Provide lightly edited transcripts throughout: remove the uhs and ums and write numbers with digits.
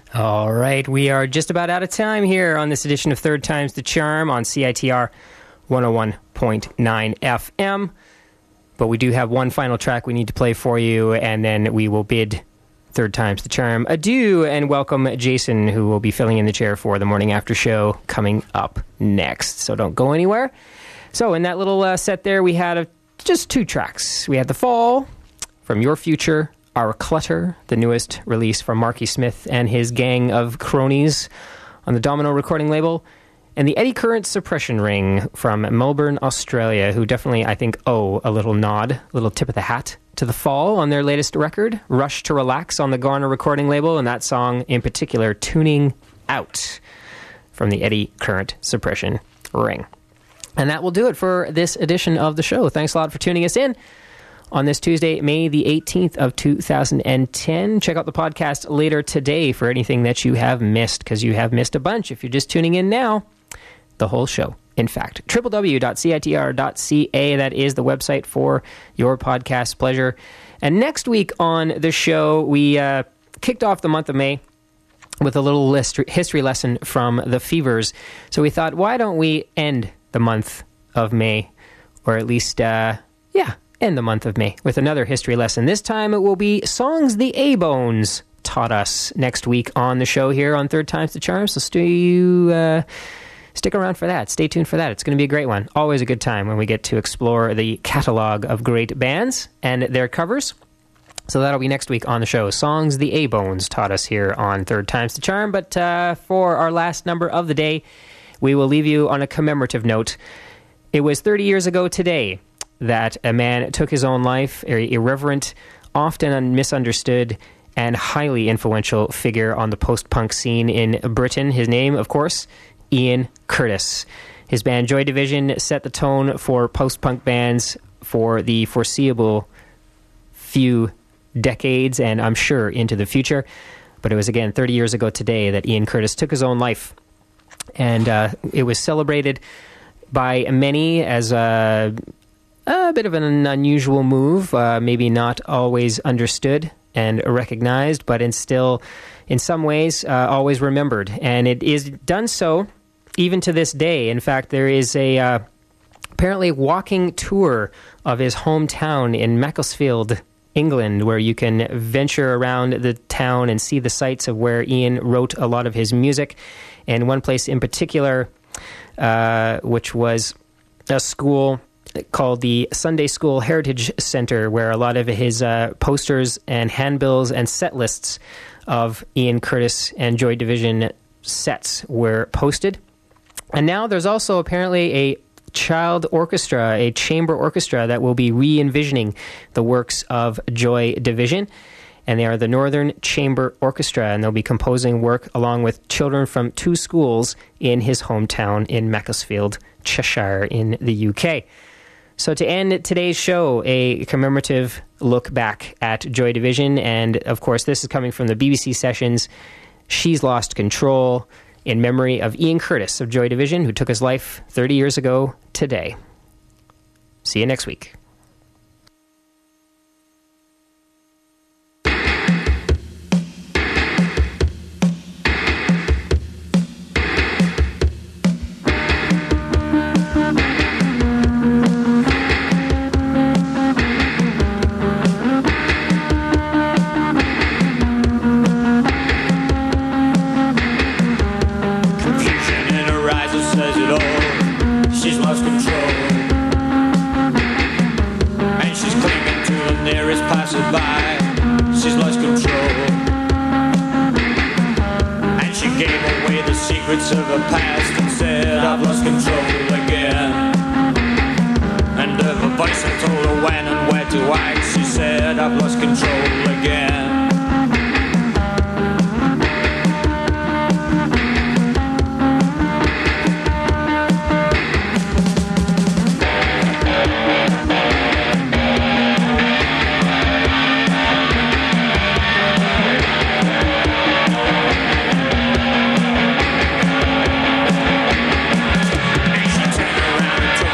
All right, we are just about out of time here on this edition of Third Time's the Charm on CITR 101.9 FM. But we do have one final track we need to play for you, and then we will bid Third Time's the Charm adieu and welcome Jason, who will be filling in the chair for the morning after show coming up next. So don't go anywhere. So in that little set there, we had just two tracks. We had The Fall from Your Future, Our Clutter, the newest release from Marky Smith and his gang of cronies on the Domino recording label, and the Eddie Current Suppression Ring from Melbourne, Australia, who definitely, I think, owe a little nod, a little tip of the hat to The Fall on their latest record, Rush to Relax, on the Garner recording label, and that song in particular, Tuning Out, from the Eddie Current Suppression Ring. And that will do it for this edition of the show. Thanks a lot for tuning us in on this Tuesday, May the 18th of 2010. Check out the podcast later today for anything that you have missed, because you have missed a bunch if you're just tuning in now. The whole show, in fact. www.citr.ca, that is the website for your podcast pleasure. And next week on the show, we kicked off the month of May with a little history lesson from the Fevers. So we thought, why don't we end the month of May, or at least, end the month of May with another history lesson. This time it will be songs the A-Bones taught us next week on the show here on Third Time's the Charm. So stick around for that. Stay tuned for that. It's going to be a great one. Always a good time when we get to explore the catalog of great bands and their covers. So that'll be next week on the show. Songs the A-Bones taught us here on Third Time's the Charm. But for our last number of the day, we will leave you on a commemorative note. It was 30 years ago today that a man took his own life, an irreverent, often misunderstood, and highly influential figure on the post-punk scene in Britain. His name, of course, Ian Curtis. His band Joy Division set the tone for post-punk bands for the foreseeable few decades, and I'm sure into the future. But it was, again, 30 years ago today that Ian Curtis took his own life. And it was celebrated by many as a bit of an unusual move, maybe not always understood and recognized, but in some ways, always remembered. And it is done so even to this day. In fact, there is a apparently walking tour of his hometown in Macclesfield, England, where you can venture around the town and see the sites of where Ian wrote a lot of his music. And one place in particular, which was a school called the Sunday School Heritage Center, where a lot of his posters and handbills and set lists of Ian Curtis and Joy Division sets were posted. And now there's also apparently a child orchestra, a chamber orchestra, that will be re-envisioning the works of Joy Division. And they are the Northern Chamber Orchestra, and they'll be composing work along with children from two schools in his hometown in Macclesfield, Cheshire, in the UK. So to end today's show, a commemorative look back at Joy Division, and of course this is coming from the BBC sessions, She's Lost Control, in memory of Ian Curtis of Joy Division, who took his life 30 years ago today. See you next week. Of the past and said I've lost control again. And of a voice that told her when and where to act, she said I've lost control again.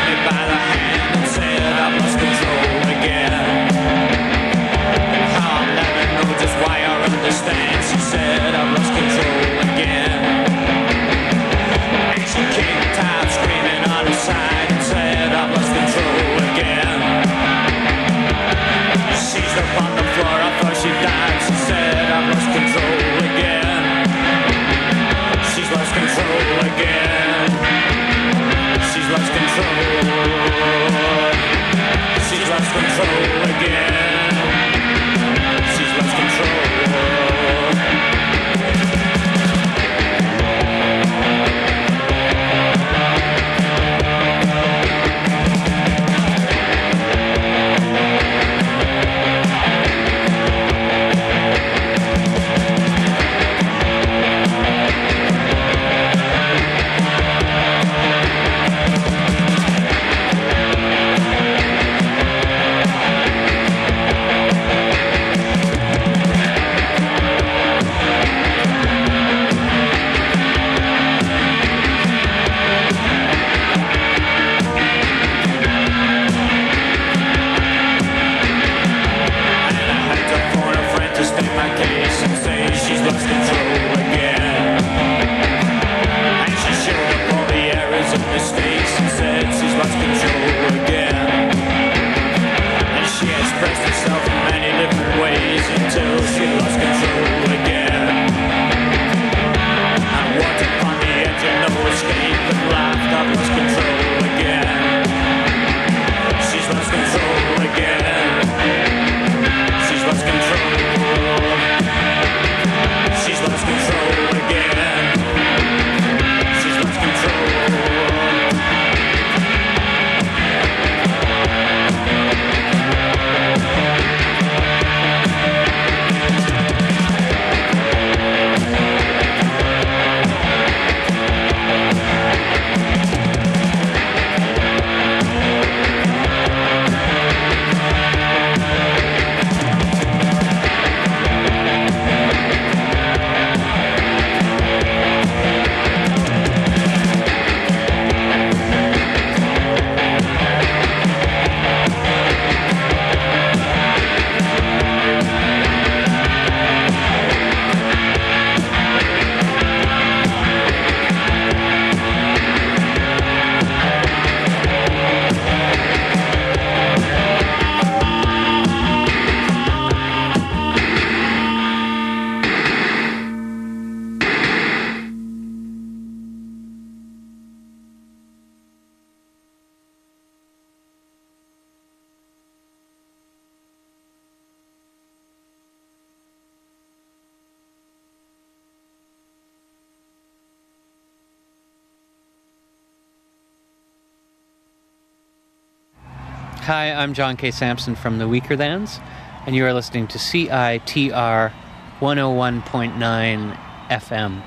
How Hi, I'm John K. Sampson from the Weakerthans, and you are listening to CITR 101.9 FM.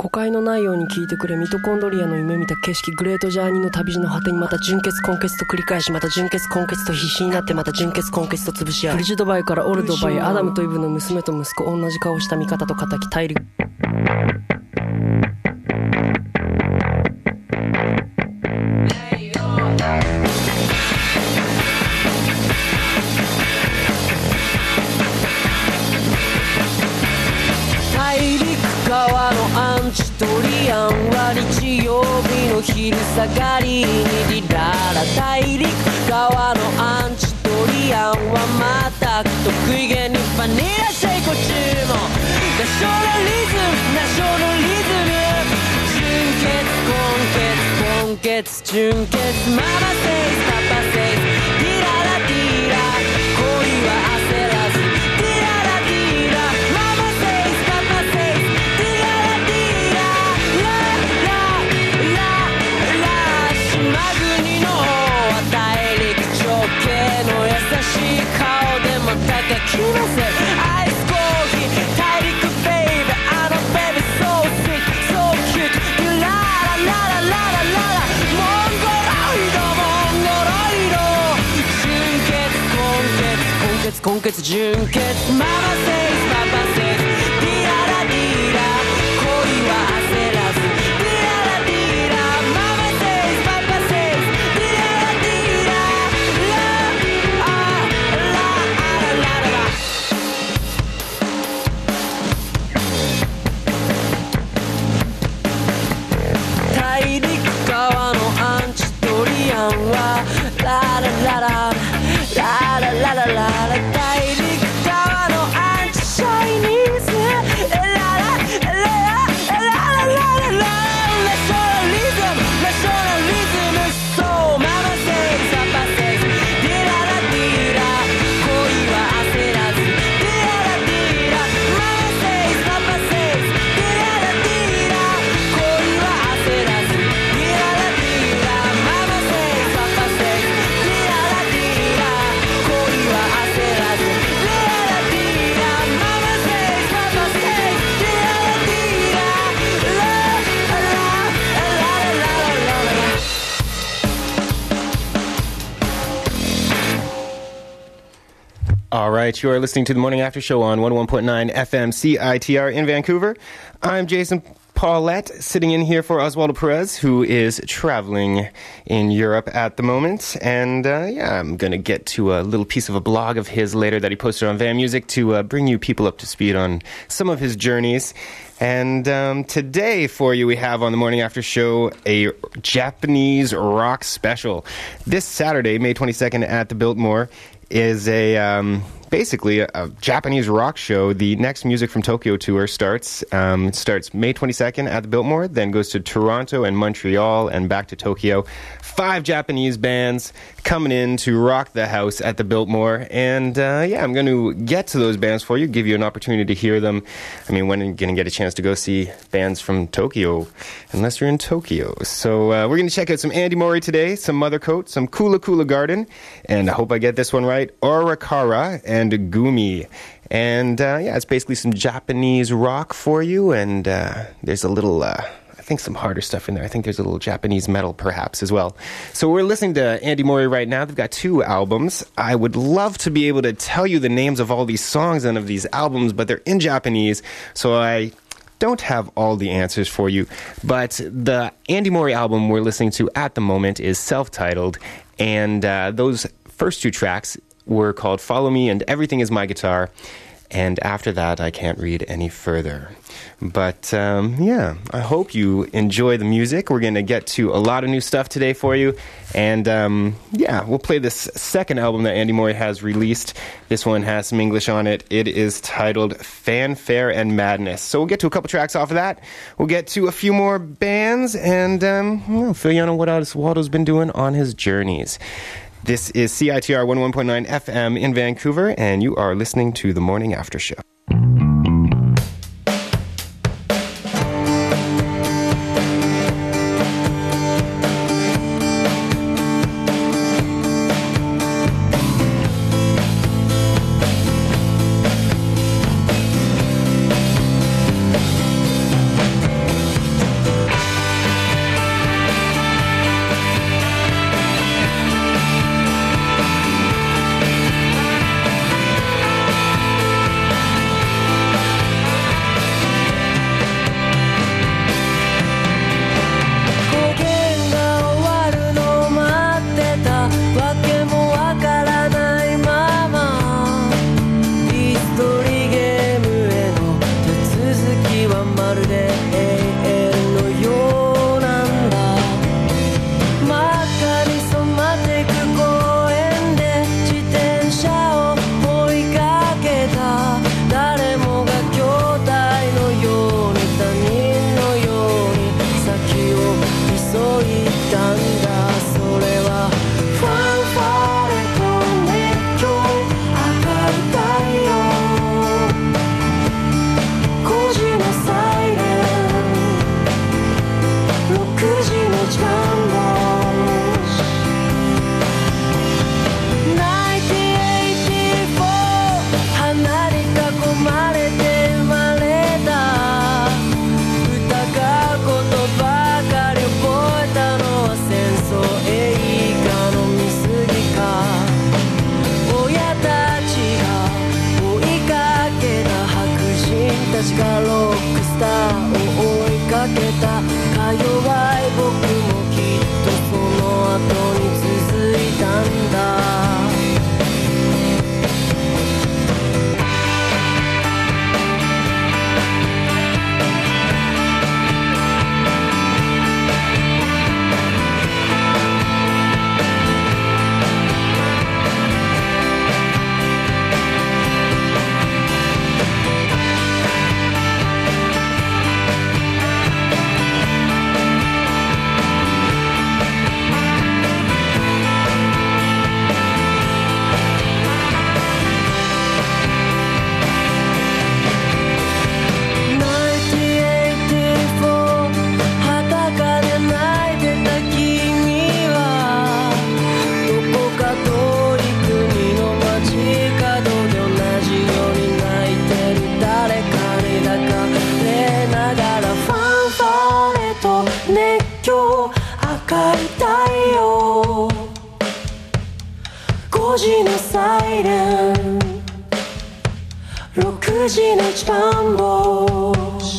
誤解のないように聞いてくれ。ミトコンドリアの夢見た景色、グレートジャーニーの旅路の果てに、また純血根血と繰り返し、また純血根血と必死になって、また純血根血と潰し合う。ブリジドバイからオルドバイ、アダムとイブの娘と息子、同じ顔した味方と敵対立。川のアンチトリアンは日曜日の昼下がりにリララ。大陸川のアンチトリアンは全く得意げにバニラシェイコ注文。ナショナリズムナショナリズム、純血根血純血、ママセイスパパセイス、ディララディラ、恋は焦らず、ディララディラ、ママセイスパパセイス、ディララディラ、ララララ、島国の方は大陸直系の優しい顔でまたかきませアイスコーヒー、大陸ベイベー、あのベビー so sick so cute、 ディラララララララ、モンゴロイド純血根血純血、ママセイスパパセイス、ディララディラ、恋は焦らず、ディララディラ、ママセイスパパセイス、ディララディラ、ララララララ。大陸側のアンチトリアンはララララララララララ、大陸側のアンチシャイニーズ、ラララララララララ、ナショナリズムナショナリズム、そうママセイスパパセイス、ディララディラ、恋は焦らず、ディララディラ、ママセイスパパセイス、ディララディラ、恋は焦らず、ディララディラ、ママセイスパパセイス、ディララディラ、恋は焦らず、ディララディラ、ママセイスパパセイス、ディララディラ、ラララララララ。 All right, you are listening to the Morning After Show on 101.9 FM CITR in Vancouver. I'm Jason Paulette, sitting in here for Oswaldo Perez, who is traveling in Europe at the moment. And I'm going to get to a little piece of a blog of his later that he posted on Van Music to bring you people up to speed on some of his journeys. And today for you, we have on the Morning After Show a Japanese rock special. This Saturday, May 22nd at the Biltmore, is basically a Japanese rock show. The next Music from Tokyo tour starts. It starts May 22nd at the Biltmore, then goes to Toronto and Montreal and back to Tokyo. 5 Japanese bands coming in to rock the house at the Biltmore. And I'm going to get to those bands for you, give you an opportunity to hear them. I mean, when are you going to get a chance to go see bands from Tokyo? Unless you're in Tokyo. So we're going to check out some Andy Mori today, some Mother Coat, some Kula Kula Garden, and I hope I get this one right, Orakara and Gumi. And it's basically some Japanese rock for you, and there's a little I think some harder stuff in there. I think there's a little Japanese metal perhaps as well. So we're listening to Andy Mori right now. They've got 2 albums. I would love to be able to tell you the names of all these songs and of these albums, but they're in Japanese, so I don't have all the answers for you. But the Andy Mori album we're listening to at the moment is self-titled, and those first 2 tracks were called Follow Me and Everything Is My Guitar. And after that, I can't read any further. But, I hope you enjoy the music. We're going to get to a lot of new stuff today for you. And, we'll play this second album that Andy Mori has released. This one has some English on it. It is titled Fanfare and Madness. So we'll get to a couple tracks off of that. We'll get to a few more bands and we'll fill you in on what Waldo's been doing on his journeys. This is CITR 101.9 FM in Vancouver, and you are listening to The Morning After Show. はまるで永遠のようなんだ。真っ赤に染まっていく公園で自転車を追いかけた。誰もが兄弟のように他人のように先を急いだんだ。それはファンファーレと熱狂、赤い太陽、5時のサイレン、6時のジャンボ、花に囲まれて生まれた。疑うことばかり覚えたのは戦争映画の見過ぎか。親たちが追いかけた白人たちがロックスターを追いかけた。か弱い僕もきっとその後に続いたんだ。5時のサイレン、6時のジャンボ、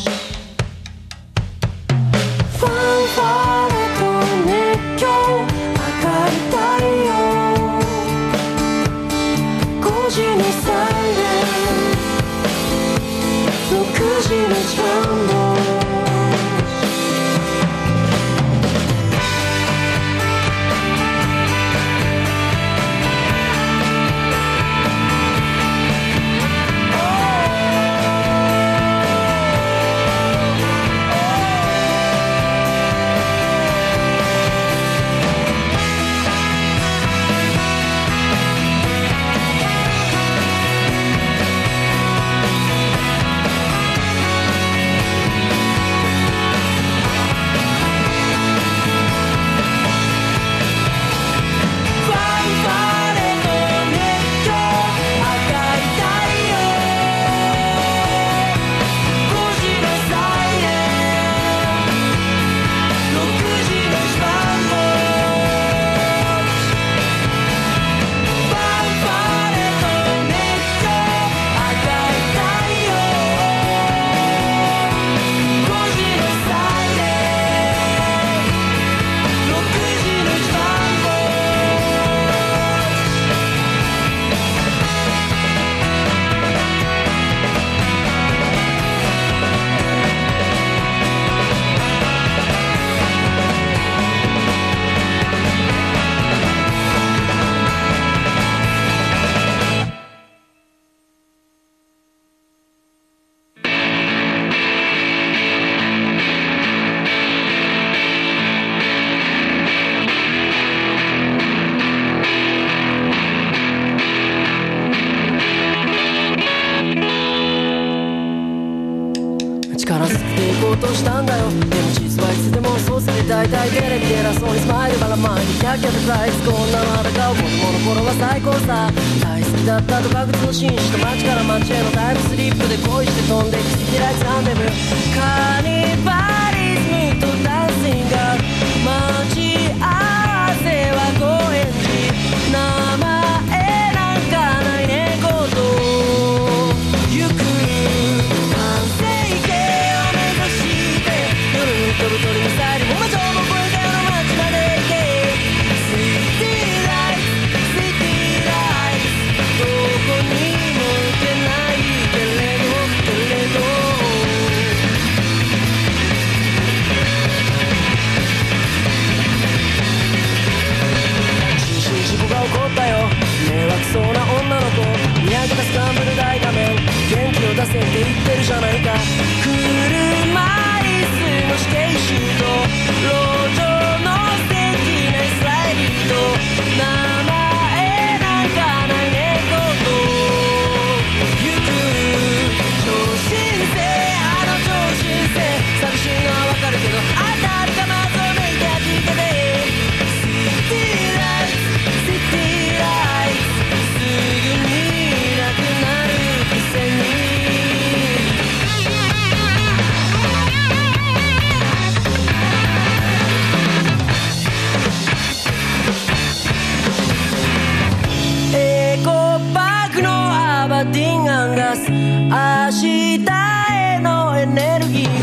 ファンファーレと熱狂、赤い太陽、5時のサイレン、6時のジャンボ。力ずくていこうとしたんだよ。でも実はいつでもそうされ大体テレビで偉そうにスマイルばらまいてキャッキャと食らいつく女の裸を子供の頃は最高さ。大好きだったと確実の紳士と街から街へのタイムスリップで恋して飛んできて嫌いつランデブーカニバリズムとダンシング待ち合わせは高円寺名前なんかない猫と行く完成形を目指して夜に飛ぶ鳥のサイリも魔女の声がの街まで行けシティライツシティライツどこにも行けないけれど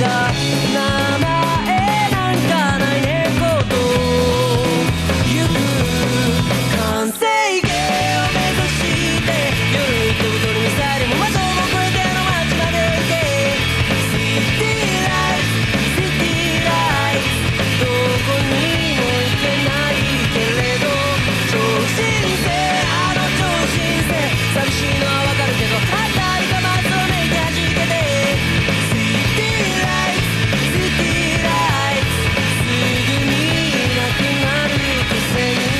が名前なんかない猫と行く完成形を目指して夜って踊りミサイルも窓も越えての街まで行けシティライツシティライツどこにも行けないけれど超新星あの超新星寂しいのはわかるけど当たりが松をめいて弾けてシティライツシティライツすぐになくなるくせに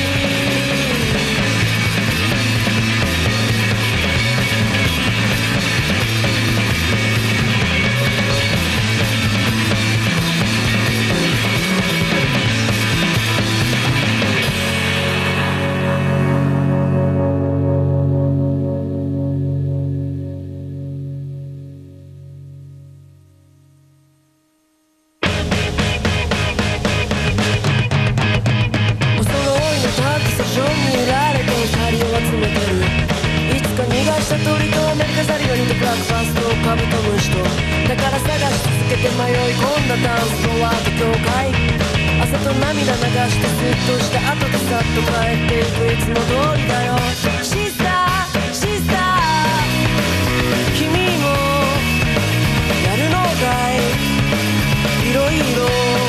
お揃いのタクセションに揺られて光を集めてるいつか逃がした鳥とアメリカザリガニとブラックファーストをカブトムシとだから探し続けて迷い込んだダンスフロアと教会朝と涙流してスッとして後でさっと帰っていくいつも通りだよシスターシスター君もやるのかいいろいろ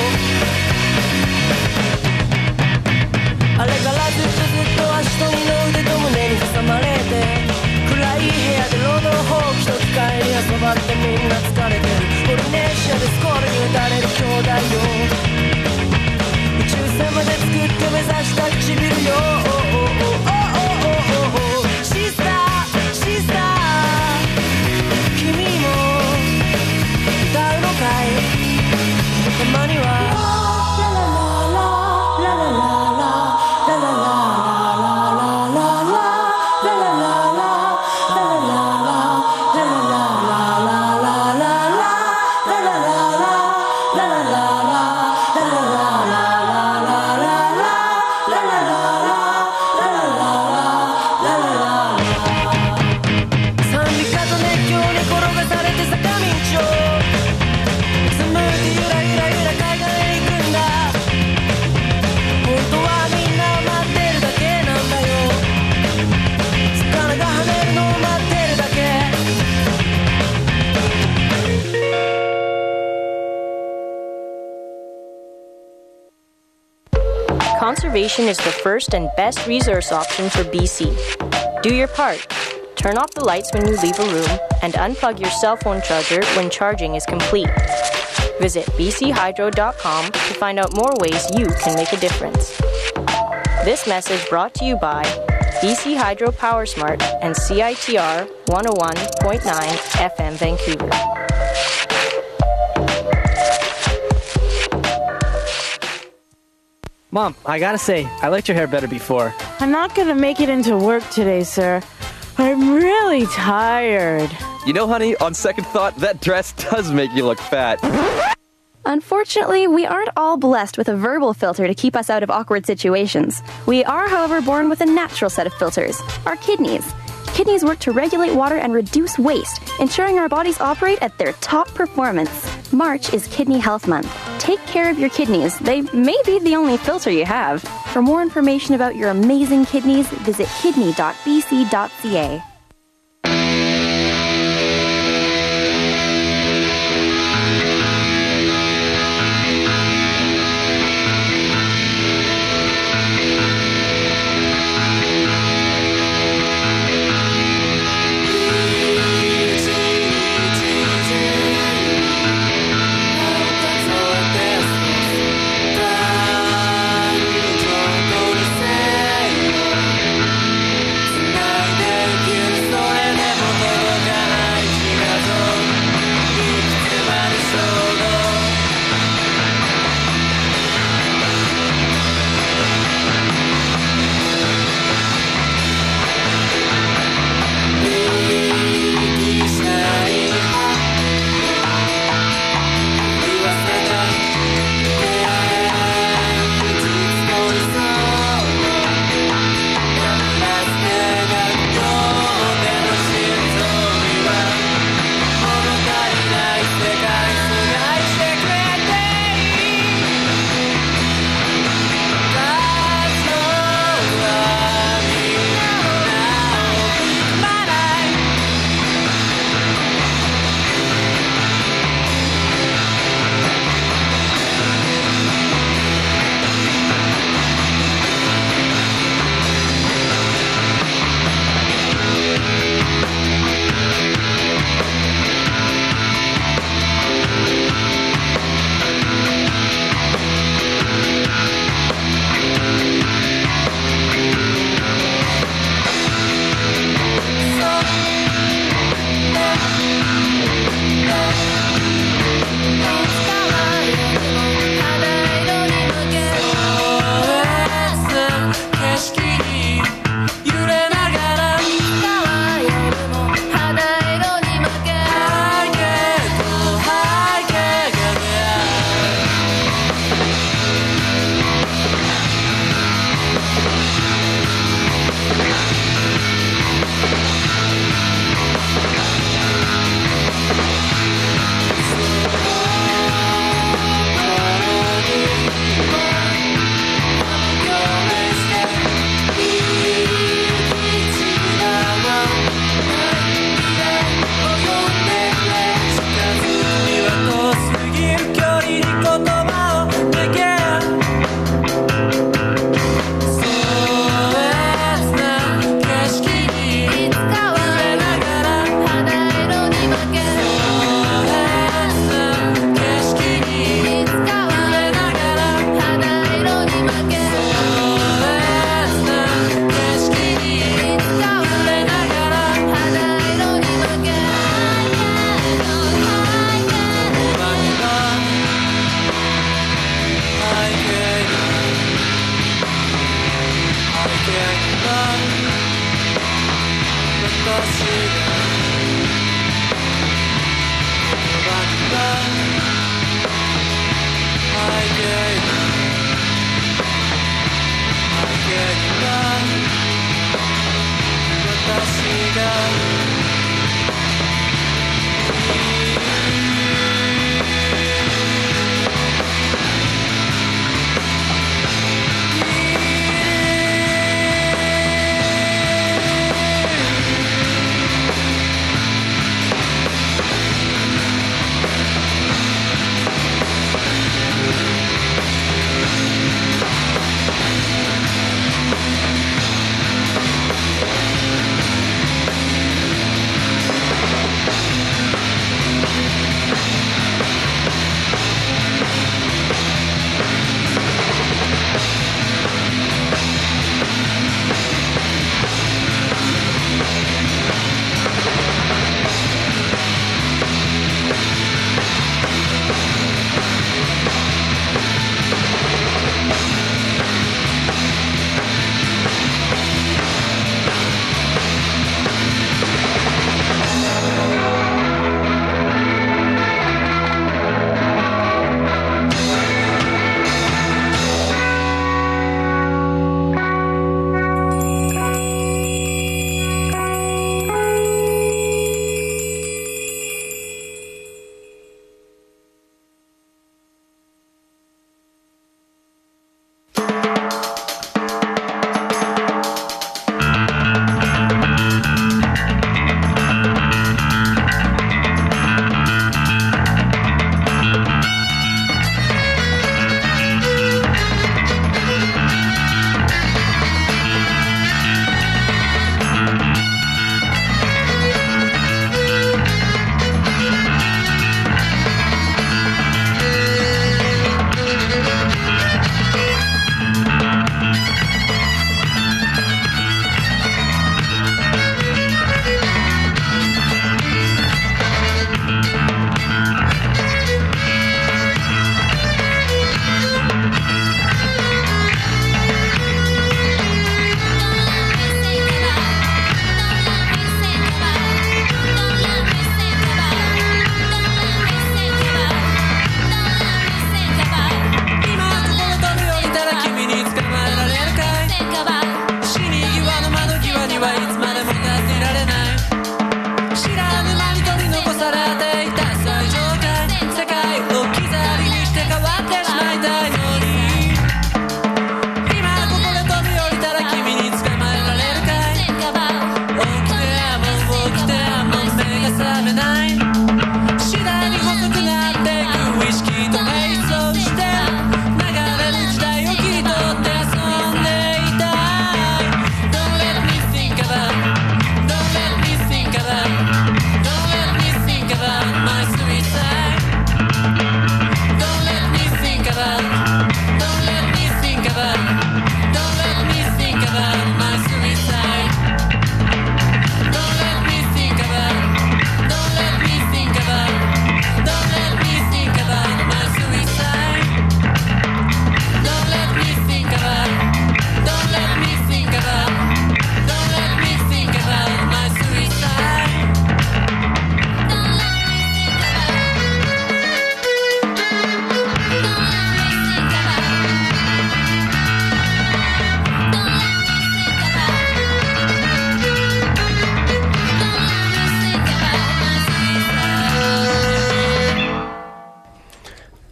あれからずっと足と二の腕と胸に挟まれて暗い部屋で労働放棄と機械に遊ばれてみんな疲れてるポリネシアでスコールに打たれる兄弟よ宇宙船まで作って目指した唇よシスターシスター君も歌うのかいたまには賛美歌と熱狂に転がされて坂道をスムーズにゆらゆらゆら海岸へ行くんだ本当はみんな待ってるだけなんだよ魚が跳ねるのを待ってるだけ Conservation is the first and best resource option for BC. Do your part. Turn off the lights when you leave a room and unplug your cell phone charger when charging is complete. Visit bchydro.com to find out more ways you can make a difference. This message brought to you by BC Hydro Power Smart and CITR 101.9 FM Vancouver. Mom, I gotta say, I liked your hair better before. I'm not gonna make it into work today, sir. I'm really tired. You know, honey, on second thought, that dress does make you look fat. Unfortunately, we aren't all blessed with a verbal filter to keep us out of awkward situations. We are, however, born with a natural set of filters, our kidneys. Kidneys work to regulate water and reduce waste, ensuring our bodies operate at their top performance. March is Kidney Health Month. Take care of your kidneys. They may be the only filter you have. For more information about your amazing kidneys, visit kidney.bc.ca. Tonight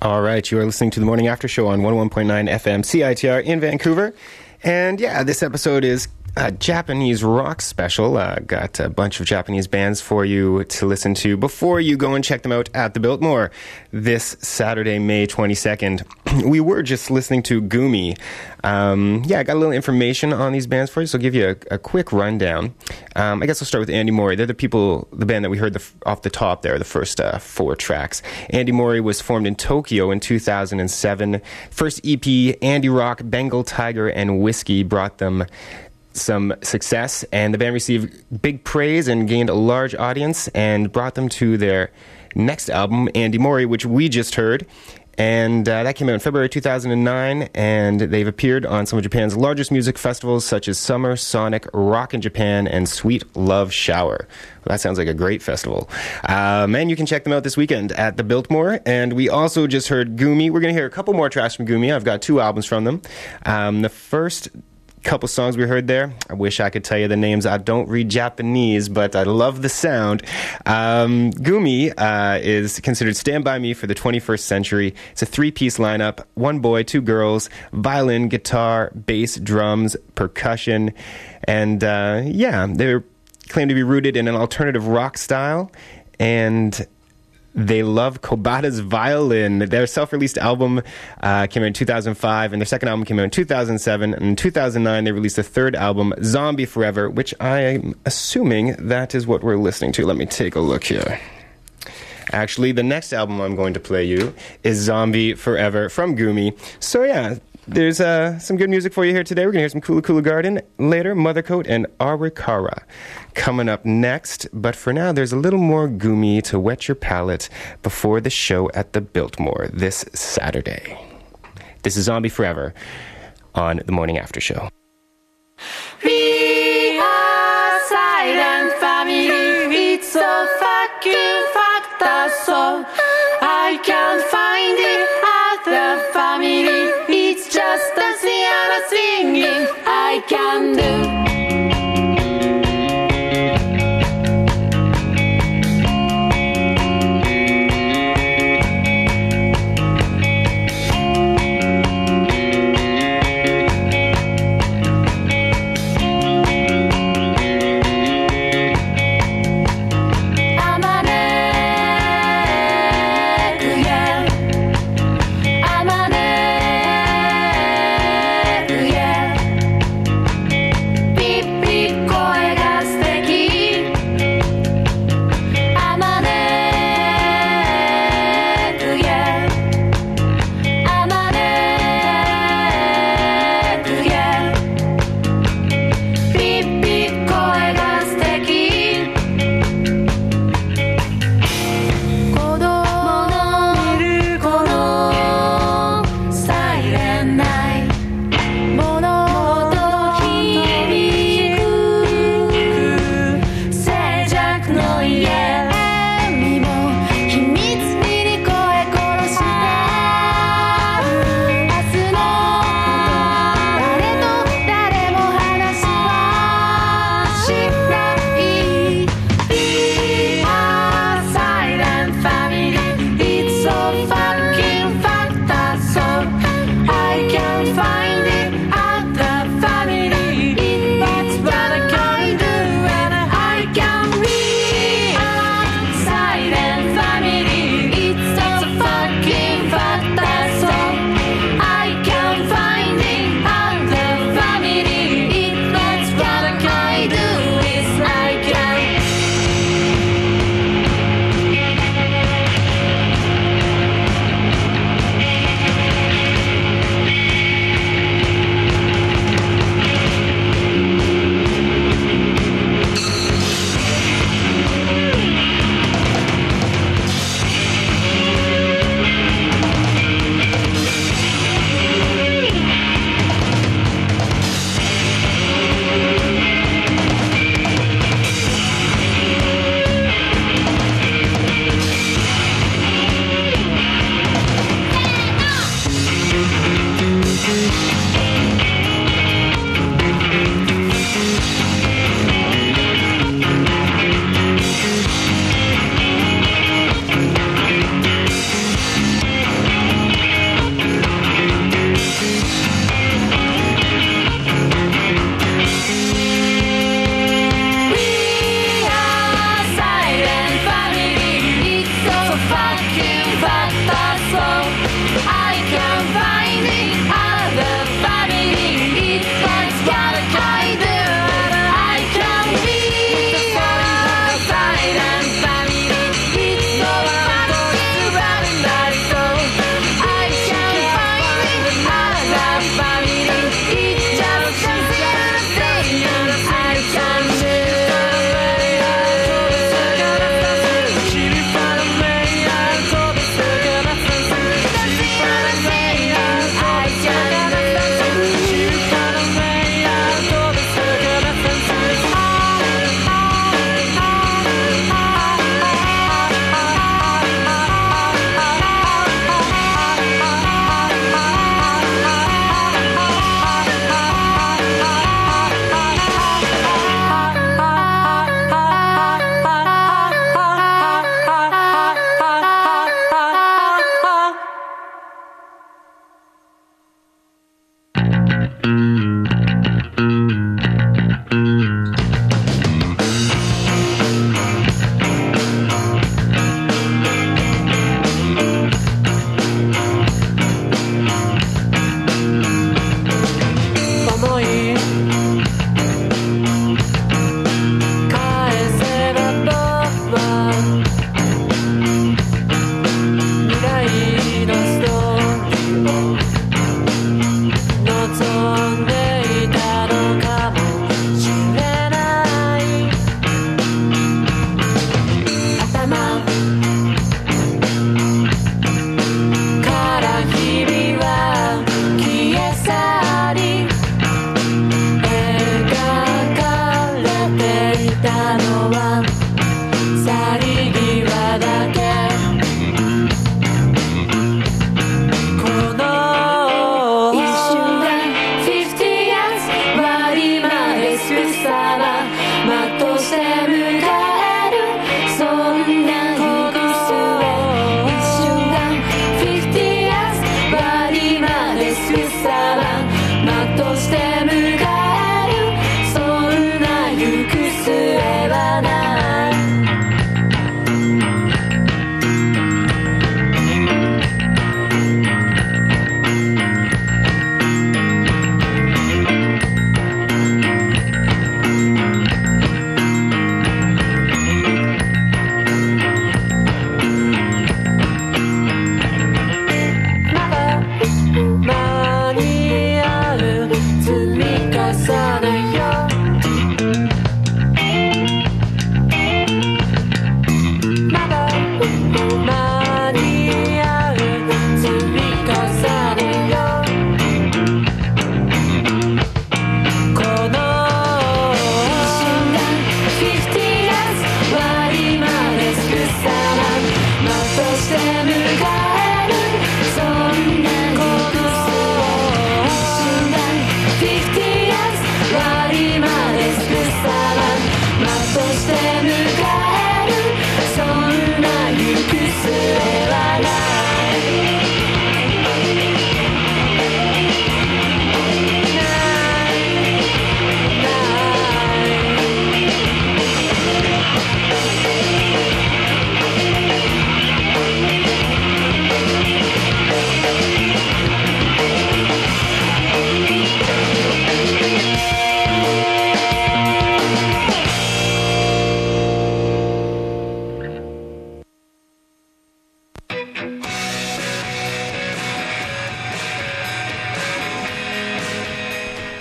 All right, you are listening to the Morning After Show on 101.9 FM CITR in Vancouver. And yeah, this episode is a Japanese rock special. Got a bunch of Japanese bands for you to listen to before you go and check them out at the Biltmore this Saturday, May 22nd. We were just listening to Gumi. I got a little information on these bands for you, so I'll give you a quick rundown. I guess I'll start with Andy Mori. They're the band that we heard off the top there, the first 4 tracks. Andy Mori was formed in Tokyo in 2007. First EP, Andy Rock, Bengal Tiger, and Whiskey brought them some success, and the band received big praise and gained a large audience and brought them to their next album, Andy Mori, which we just heard. And that came out in February 2009, and they've appeared on some of Japan's largest music festivals, such as Summer Sonic, Rock in Japan, and Sweet Love Shower. Well, that sounds like a great festival. And you can check them out this weekend at the Biltmore. And we also just heard Gumi. We're going to hear a couple more tracks from Gumi. I've got 2 albums from them. The first couple songs we heard there, I wish I could tell you the names. I don't read Japanese, but I love the sound. Gumi is considered Stand By Me for the 21st century. It's a 3-piece lineup: 1 boy, 2 girls, violin, guitar, bass, drums, percussion. And they're claimed to be rooted in an alternative rock style, and they love Kobata's violin. Their self-released album came out in 2005, and their second album came out in 2007. And in 2009, they released a 3rd album, Zombie Forever, which I am assuming that is what we're listening to. Let me take a look here. Actually, the next album I'm going to play you is Zombie Forever from Gumi. So yeah, there's some good music for you here today. We're going to hear some Kula Kula Garden later, Mothercoat, and Arikara coming up next. But for now, there's a little more Gumi to wet your palate before the show at the Biltmore this Saturday. This is Zombie Forever on the Morning After Show. We are silent family. It's a fucking factor, so I can't find it other family. It's just dancing and singing I can do.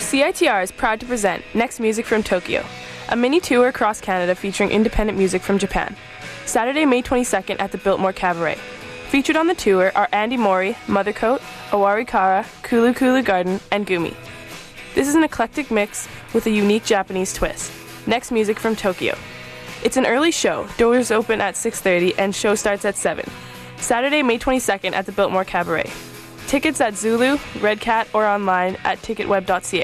CITR is proud to present Next Music from Tokyo, a mini tour across Canada featuring independent music from Japan. Saturday, May 22nd at the Biltmore Cabaret. Featured on the tour are Andy Mori, Mothercoat, Owari Kara, Kulu Kulu Garden, and Gumi. This is an eclectic mix with a unique Japanese twist. Next Music from Tokyo. It's an early show. Doors open at 6:30 and show starts at 7. Saturday, May 22nd at the Biltmore Cabaret. Tickets at Zulu, Red Cat, or online at ticketweb.ca.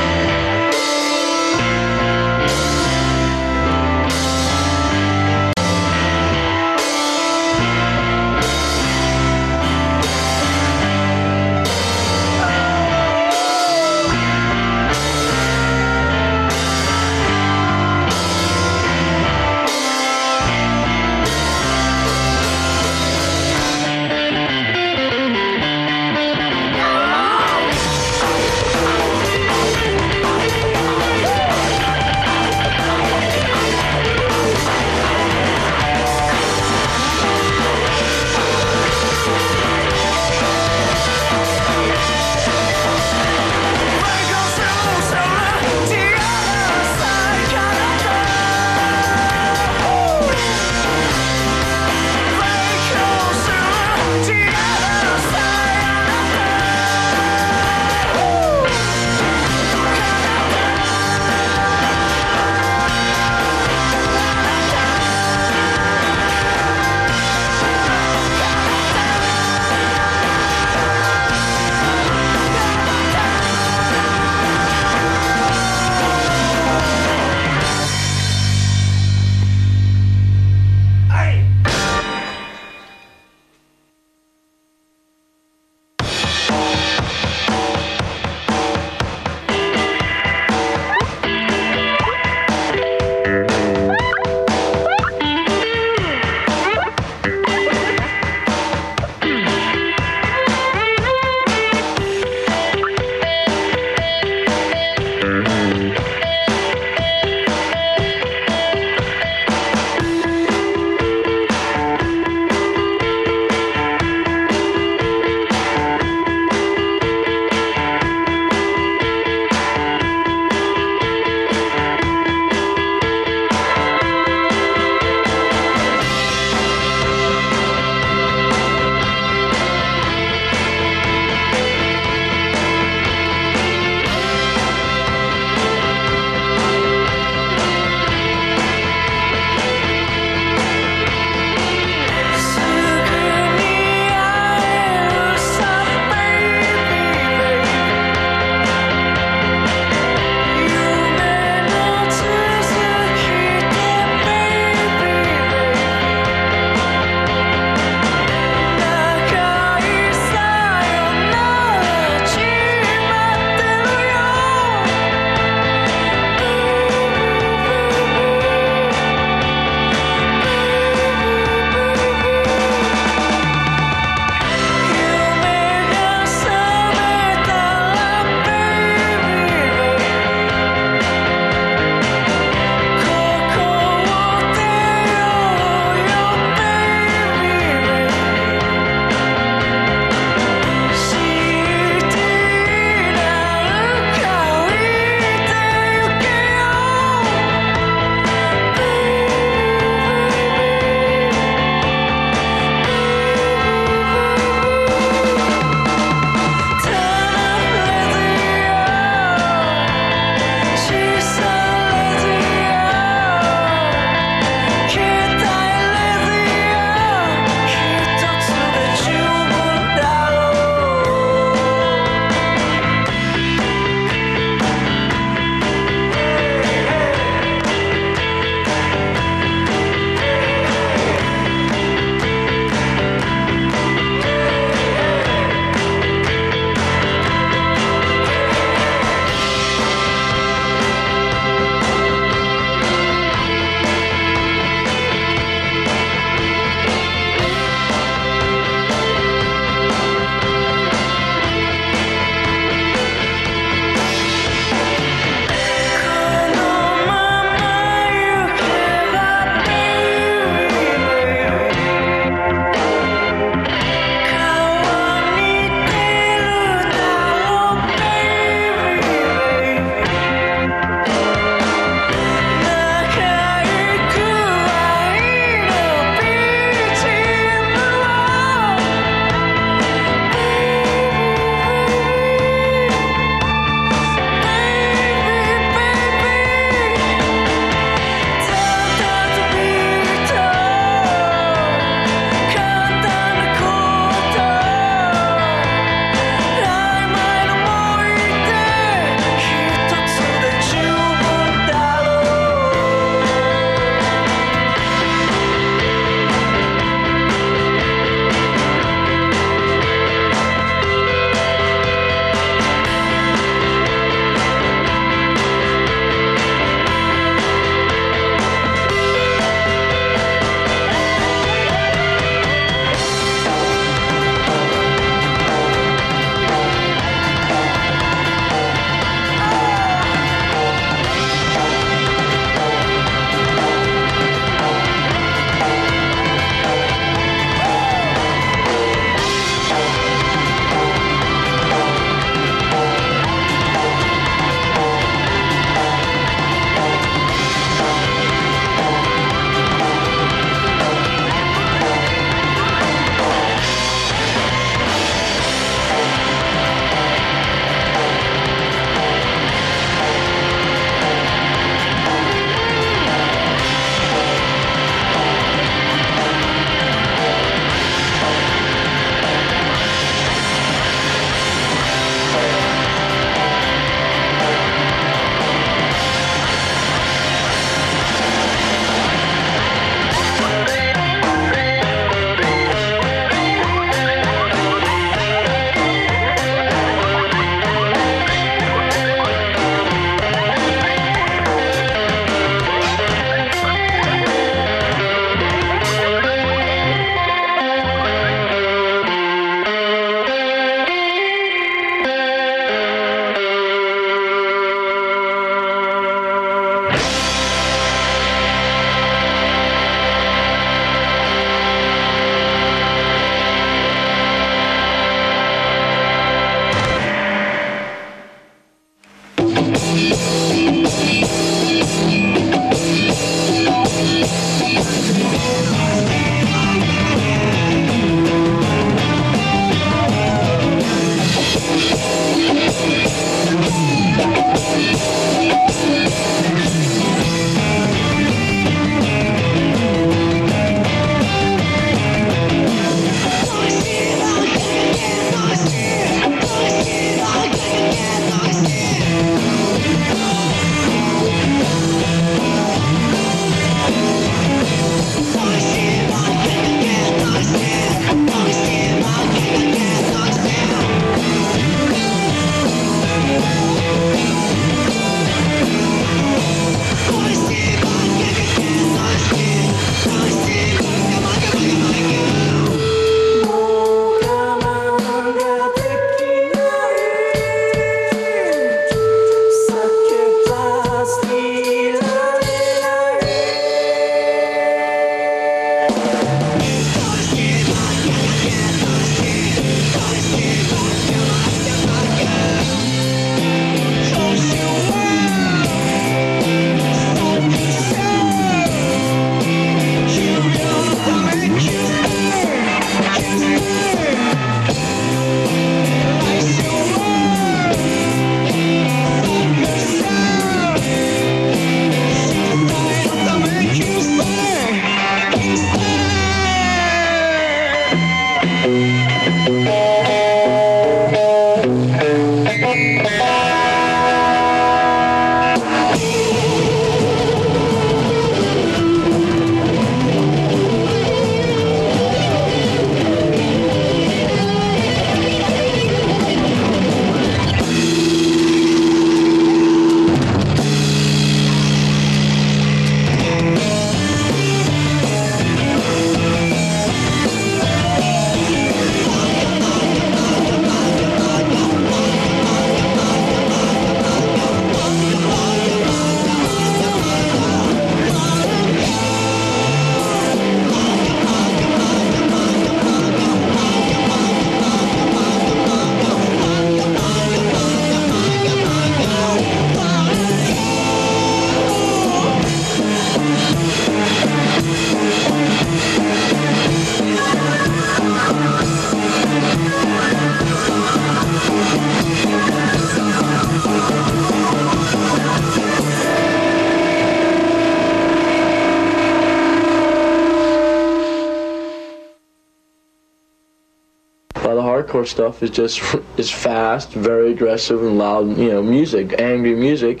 hardcore stuff is fast, very aggressive and loud, music, angry music.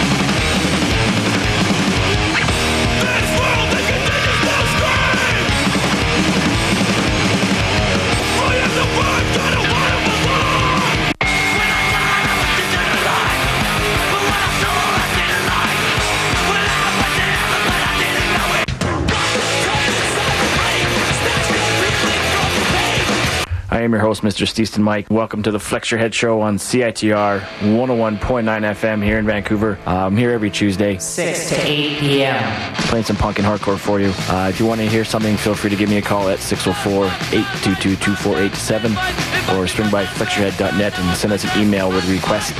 I am your host, Mr. Steeston Mike. Welcome to the Flex Your Head Show on CITR 101.9 FM here in Vancouver. I'm here every Tuesday, 6 to 8 p.m. playing some punk and hardcore for you. If you want to hear something, feel free to give me a call at 604-822-2487 or swing by flexyourhead.net and send us an email with a request.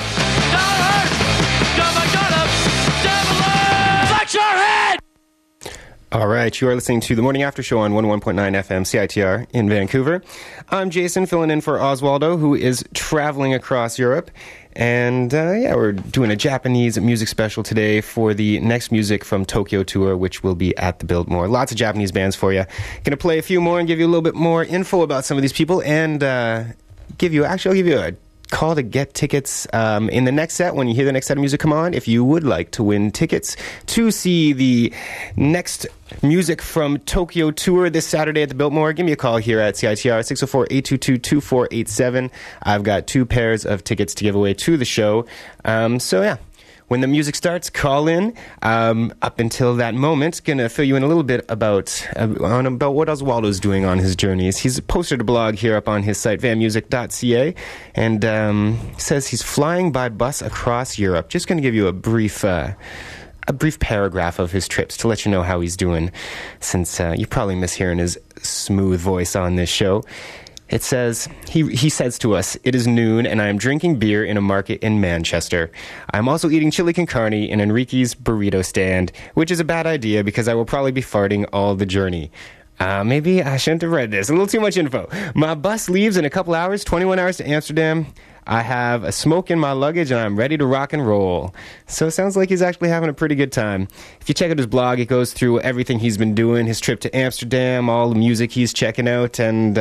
Flex your head! All right, you are listening to the Morning After Show on 101.9 FM CITR in Vancouver. I'm Jason, filling in for Oswaldo, who is traveling across Europe. And, we're doing a Japanese music special today for the Next Music from Tokyo tour, which will be at the Biltmore. Lots of Japanese bands for you. Going to play a few more and give you a little bit more info about some of these people and I'll give you a call to get tickets in the next set. When you hear the next set of music come on, if you would like to win tickets to see the Next Music from Tokyo tour this Saturday at the Biltmore, give me a call here at CITR 604-822-2487. I've got 2 pairs of tickets to give away to the show. When the music starts, call in. Up until that moment, gonna fill you in a little bit about what Oswaldo's doing on his journeys. He's posted a blog here up on his site, vanmusic.ca, and says he's flying by bus across Europe. Just gonna give you a brief paragraph of his trips to let you know how he's doing, since you probably miss hearing his smooth voice on this show. It says, he says to us, "It is noon and I am drinking beer in a market in Manchester. I'm also eating chili con carne in Enrique's burrito stand, which is a bad idea because I will probably be farting all the journey." Maybe I shouldn't have read this. A little too much info. My bus leaves in a couple hours, 21 hours to Amsterdam. I have a smoke in my luggage and I'm ready to rock and roll. So it sounds like he's actually having a pretty good time. If you check out his blog, it goes through everything he's been doing, his trip to Amsterdam, all the music he's checking out, and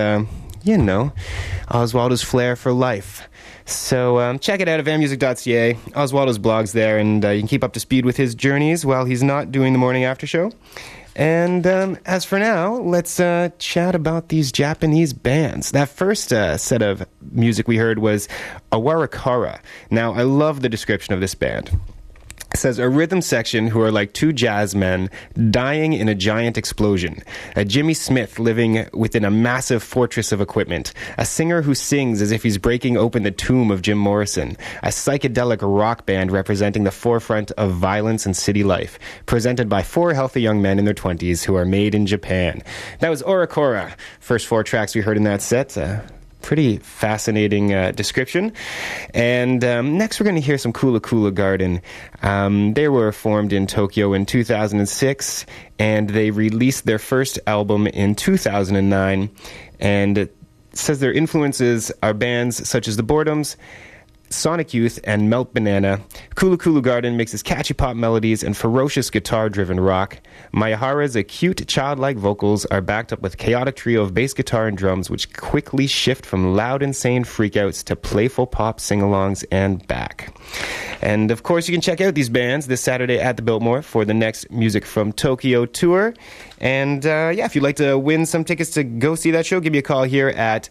Oswaldo's flair for life. So check it out at vanmusic.ca. Oswaldo's blog's there, and you can keep up to speed with his journeys while he's not doing the Morning After Show. And as for now, let's chat about these Japanese bands. That first set of music we heard was Awarakara. Now, I love the description of this band. It says, a rhythm section who are like 2 jazz men dying in a giant explosion. A Jimmy Smith living within a massive fortress of equipment. A singer who sings as if he's breaking open the tomb of Jim Morrison. A psychedelic rock band representing the forefront of violence and city life. Presented by 4 healthy young men in their 20s who are made in Japan. That was Awarakara. First 4 tracks we heard in that set. Pretty fascinating description. And next we're going to hear some Kula Kula Garden. They were formed in Tokyo in 2006, and they released their first album in 2009. And it says their influences are bands such as The Boredoms, Sonic Youth, and Melt Banana. Kula Kula Garden mixes catchy pop melodies and ferocious guitar-driven rock. Mayahara's acute, childlike vocals are backed up with a chaotic trio of bass guitar and drums, which quickly shift from loud, insane freakouts to playful pop sing-alongs and back. And, of course, you can check out these bands this Saturday at the Biltmore for the Next Music from Tokyo tour. And, if you'd like to win some tickets to go see that show, give me a call here at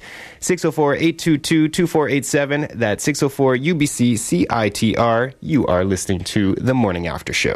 604-822-2487. That's 604-UBC-CITR. You are listening to The Morning After Show.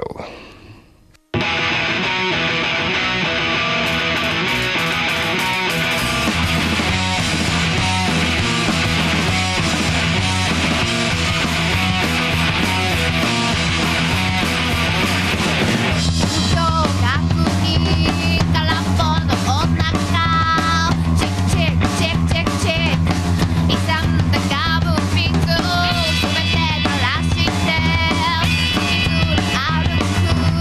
Thank you.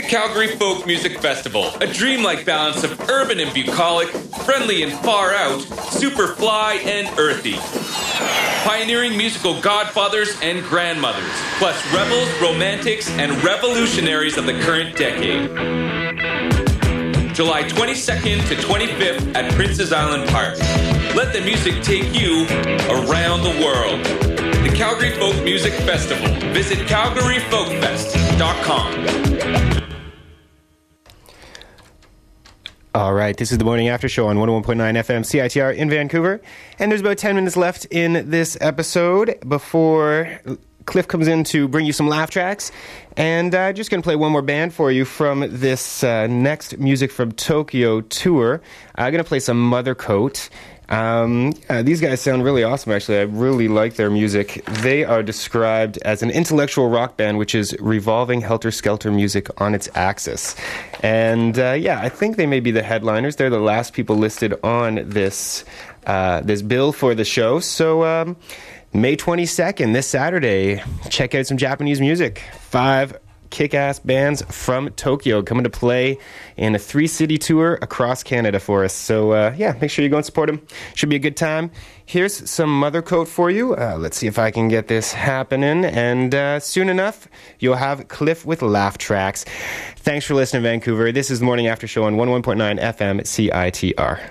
Calgary Folk Music Festival, a dreamlike balance of urban and bucolic, friendly and far out, super fly and earthy. Pioneering musical godfathers and grandmothers, plus rebels, romantics, and revolutionaries of the current decade. July 22nd to 25th at Princess Island Park. Let the music take you around the world. The Calgary Folk Music Festival. Visit calgaryfolkfest.com. All right, this is the Morning After Show on 101.9 FM CITR in Vancouver. And there's about 10 minutes left in this episode before Cliff comes in to bring you some laugh tracks. And I'm just going to play one more band for you from this next Music from Tokyo tour. I'm going to play some Mother Coat. These guys sound really awesome, actually. I really like their music. They are described as an intellectual rock band which is revolving helter-skelter music on its axis. And I think they may be the headliners. They're the last people listed on this bill for the show. So May 22nd, this Saturday, check out some Japanese music. 5 kick-ass bands from Tokyo coming to play in a 3-city tour across Canada for us. So, make sure you go and support them. Should be a good time. Here's some Mother Coat for you. Let's see if I can get this happening. And soon enough, you'll have Cliff with laugh tracks. Thanks for listening, Vancouver. This is the Morning After Show on 101.9 FM CITR.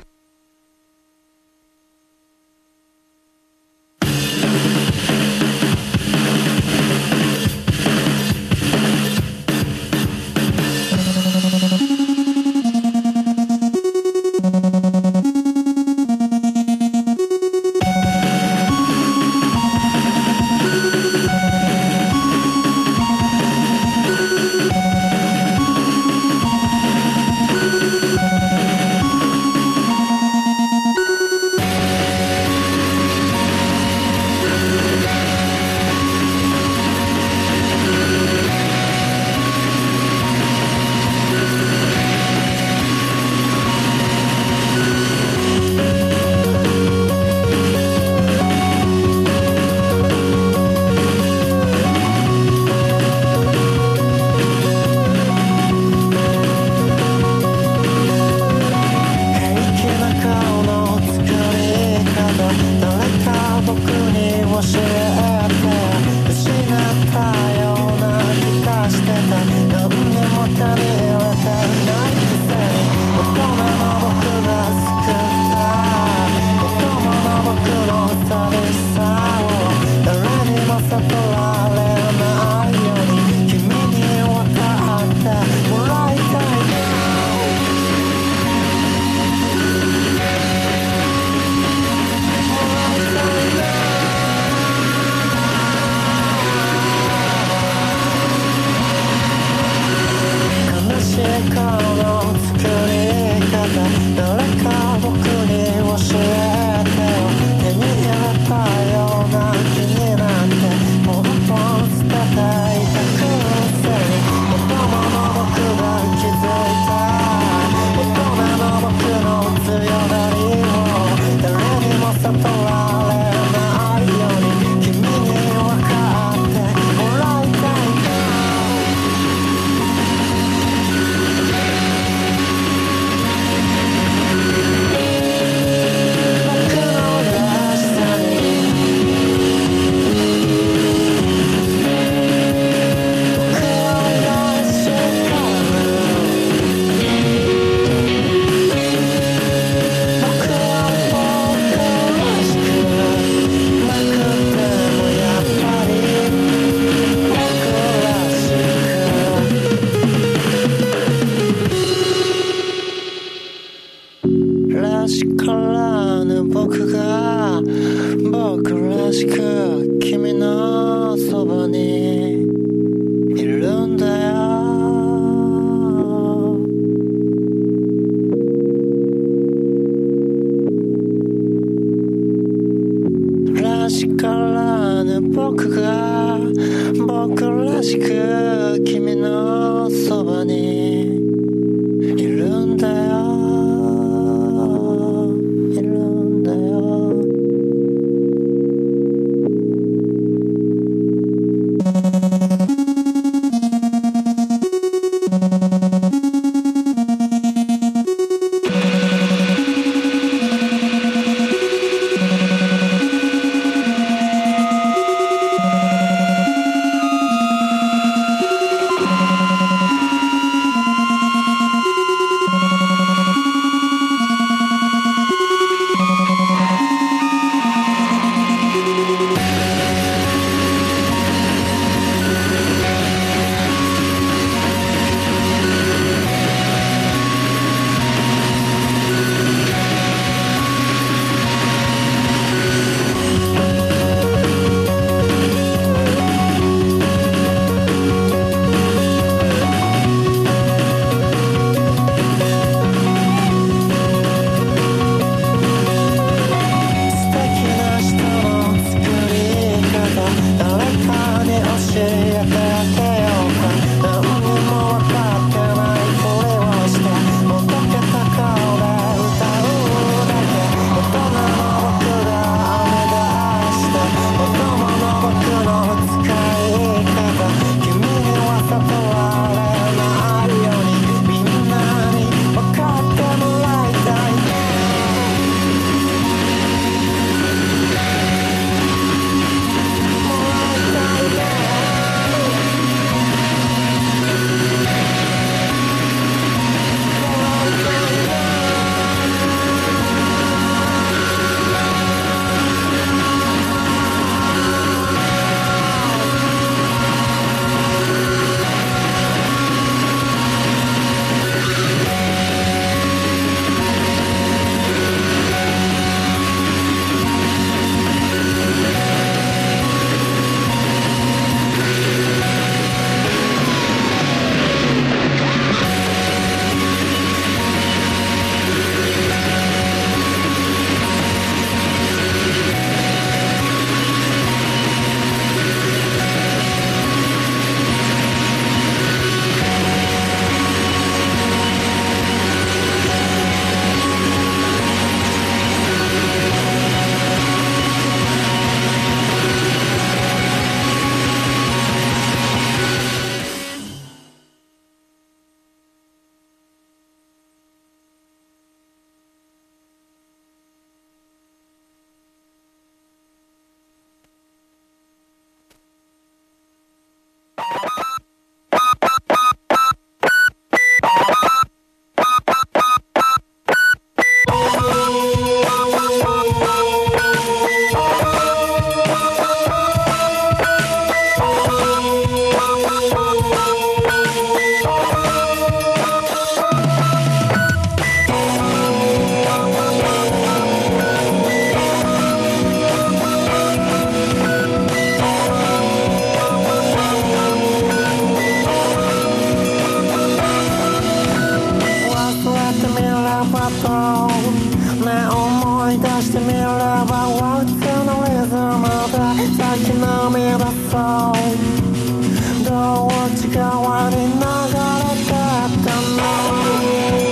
とね思い出してみればワルツのリズムで先の見出そうどっち側に流れてったの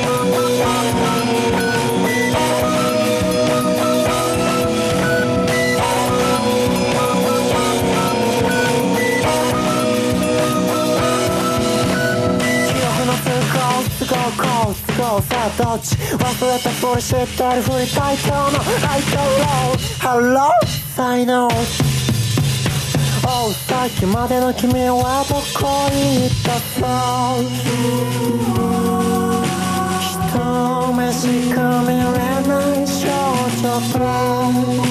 さあどっち忘れたふり知ってるふり対等のライトローハロー才能おうさっきまでの君はどこに行ったそう一目しか見れない少女と